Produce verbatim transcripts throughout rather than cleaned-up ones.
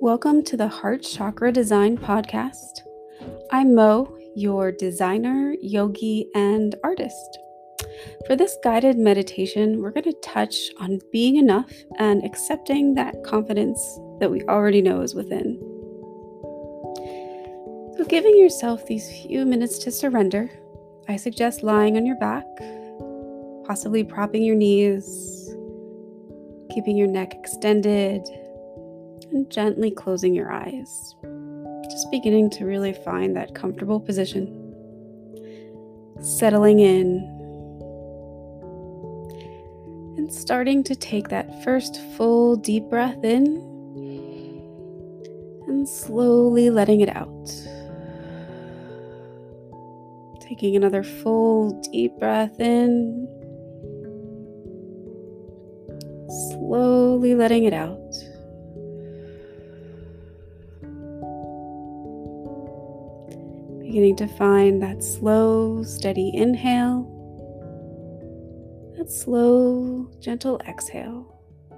Welcome to the Heart Chakra Design Podcast. I'm Mo, your designer, yogi, and artist. For this guided meditation, we're going to touch on being enough and accepting that confidence that we already know is within. So, giving yourself these few minutes to surrender, I suggest lying on your back, possibly propping your knees, keeping your neck extended, and gently closing your eyes. Just beginning to really find that comfortable position. Settling in. And starting to take that first full deep breath in. And slowly letting it out. Taking another full deep breath in. Slowly letting it out. Beginning to find that slow, steady inhale, that slow, gentle exhale.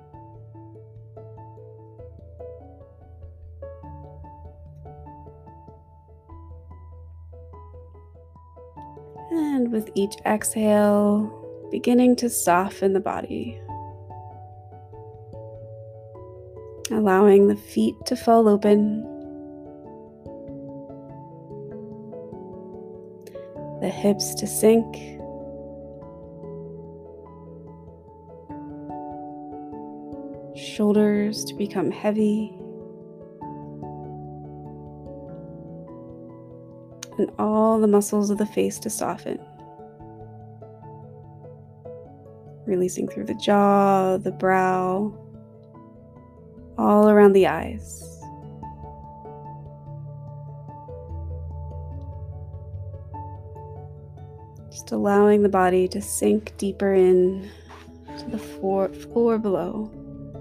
And with each exhale, beginning to soften the body. Allowing the feet to fall open. The hips to sink. Shoulders to become heavy. And all the muscles of the face to soften. Releasing through the jaw, the brow, all around the eyes. Just allowing the body to sink deeper in to the floor, floor below.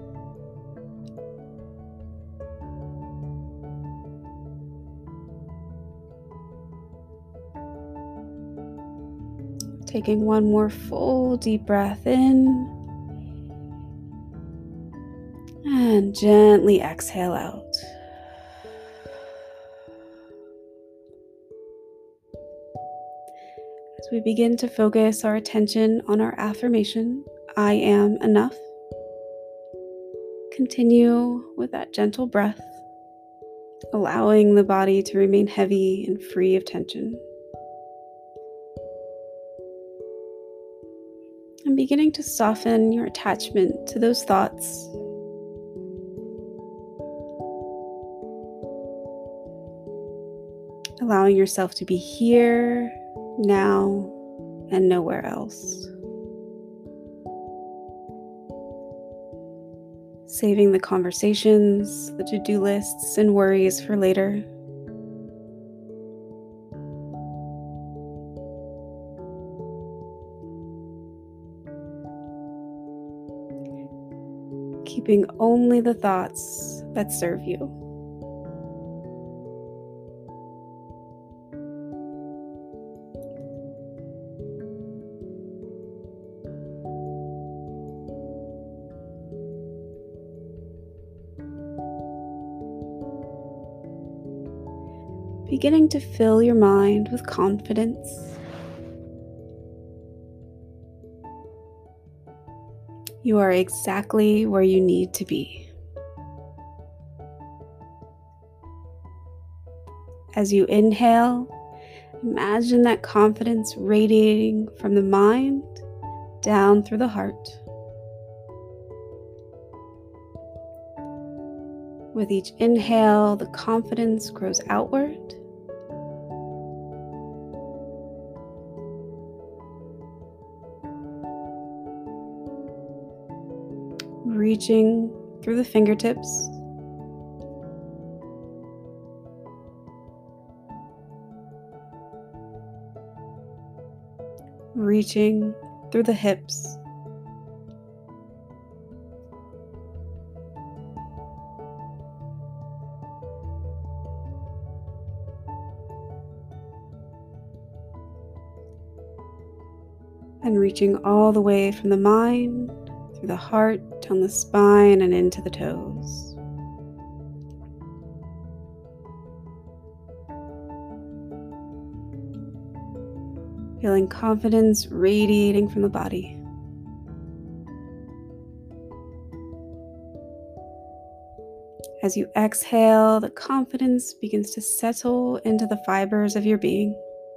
Taking one more full deep breath in. And gently exhale out. As we begin to focus our attention on our affirmation, I am enough. Continue with that gentle breath, allowing the body to remain heavy and free of tension. And beginning to soften your attachment to those thoughts. Allowing yourself to be here, now, and nowhere else. Saving the conversations, the to-do lists, and worries for later. Keeping only the thoughts that serve you. Beginning to fill your mind with confidence. You are exactly where you need to be. As you inhale, imagine that confidence radiating from the mind down through the heart. With each inhale, the confidence grows outward. Reaching through the fingertips. Reaching through the hips. And reaching all the way from the mind, through the heart, down the spine, and into the toes. feeling confidence radiating from the body. As you exhale, the confidence begins to settle into the fibers of your being.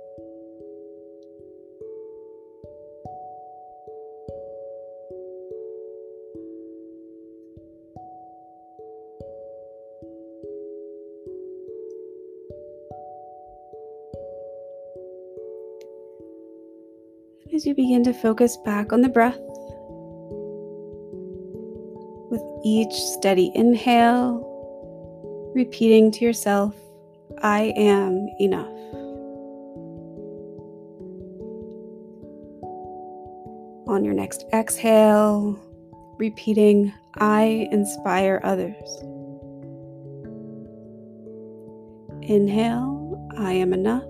As you begin to focus back on the breath, with each steady inhale, repeating to yourself, I am enough. On your next exhale, repeating, I inspire others. Inhale, I am enough.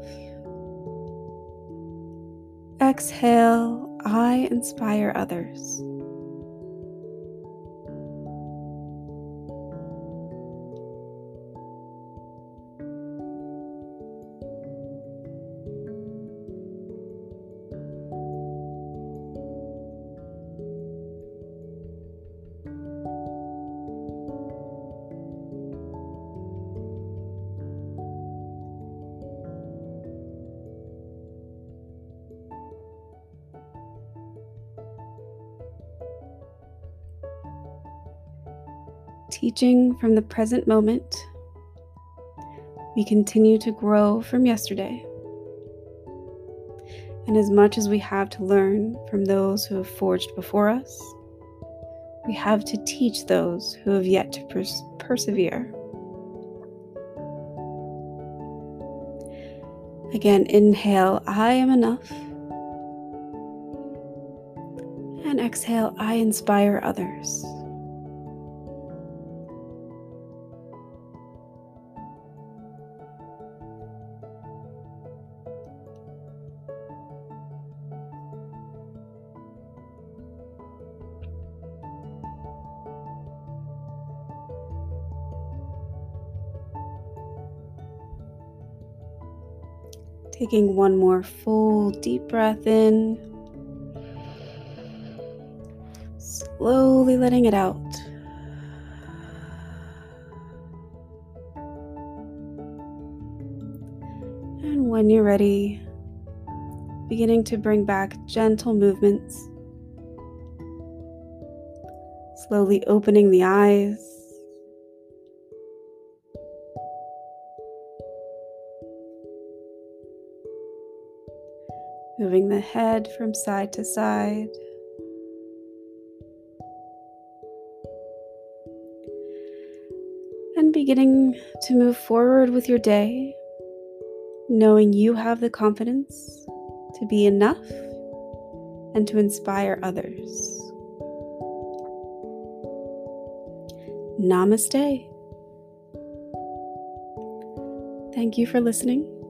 Exhale, I inspire others. Teaching from the present moment, we continue to grow from yesterday. And as much as we have to learn from those who have forged before us, we have to teach those who have yet to pers- persevere. Again, inhale, I am enough. And exhale, I inspire others. Taking one more full deep breath in, slowly letting it out. And when you're ready, beginning to bring back gentle movements, slowly opening the eyes, moving the head from side to side, and beginning to move forward with your day, knowing you have the confidence to be enough and to inspire others. Namaste. Thank you for listening.